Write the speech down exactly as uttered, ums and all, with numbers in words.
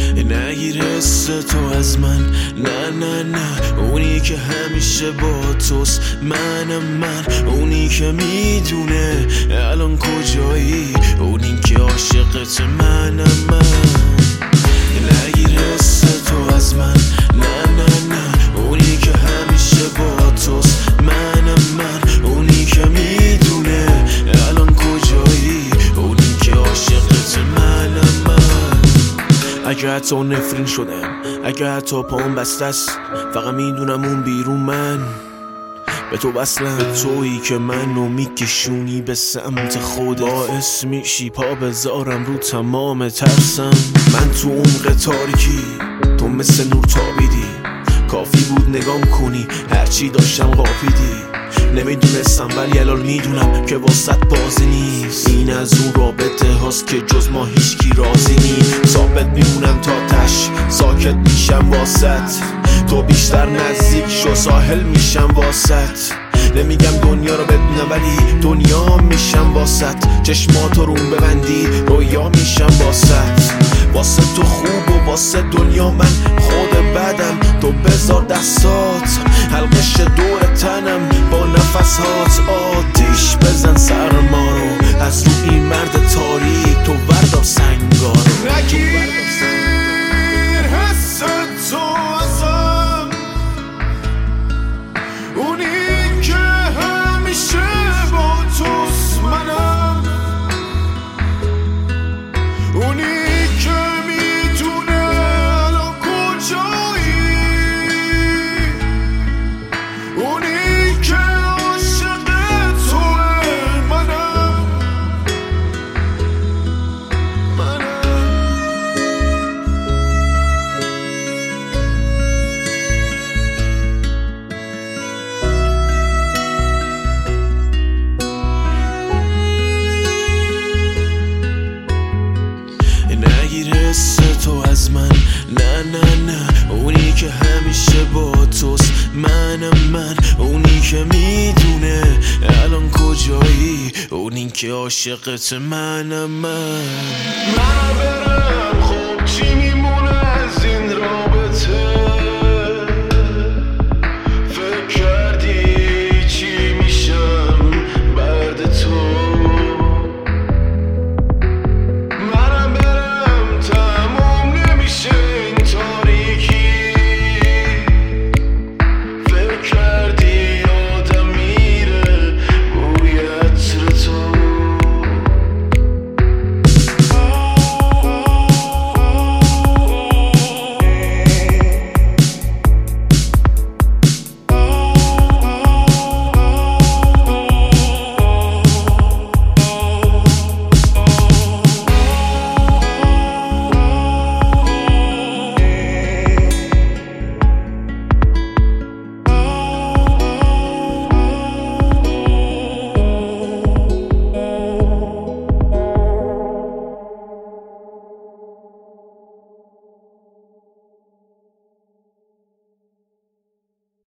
نگیر حس تو از من، نه نه نه. اونی که همیشه با توست، منم من. اونی که میدونه الان کجایی، اونی که عاشقت، منم من. نگیر حس تو از من، نه نه نه. اونی که همیشه با توست، منم من. اونی که میدونه الان کجایی، اونی که عاشقت، منم من. اگه حتی نفرین شدم، اگه حتی پام بسته است، فقط میدونم اون بیرون من به تو بسلم. به تویی که منو میکشونی به سمت خودت، باعث میشی پا بذارم رو تمام ترسم. من تو عمق تاریکی، تو مثل نور تابیدی. کافی بود نگام کنی، هرچی داشتم قاپیدی. نمیدونستم ولی الان میدونم که واسط بازی نیست. این از اون رابطه هاست که جز ما هیچکی راضی نیست. ثابت میمونم تا تش، ساکت میشم واسط. تو بیشتر نزدیک شو، ساحل میشم واسط. نمیگم دنیا رو ببینم ولی دنیا میشم واسط. چشماتو روم ببندی، رویا میشم واسط. واسه تو خوب و واسه دنیا من خود بدم. تو بذار دستات حلقش دور تنم، با نفس هات آتیش بزن سرما رو. از رو این مرد تاریک تو بردار سنگا رو. نگیر حس تو ازم، اونی که همیشه با توست، منم. اونی که میدونه الان کجایی، اونی که عاشق توه، منم منم. نگیر حس تو از من، نه نه نه. اونی که همیشه با توست، منم من. اونی که میدونه الان کجایی، اونی که عاشقت، منم من. من برم خب چی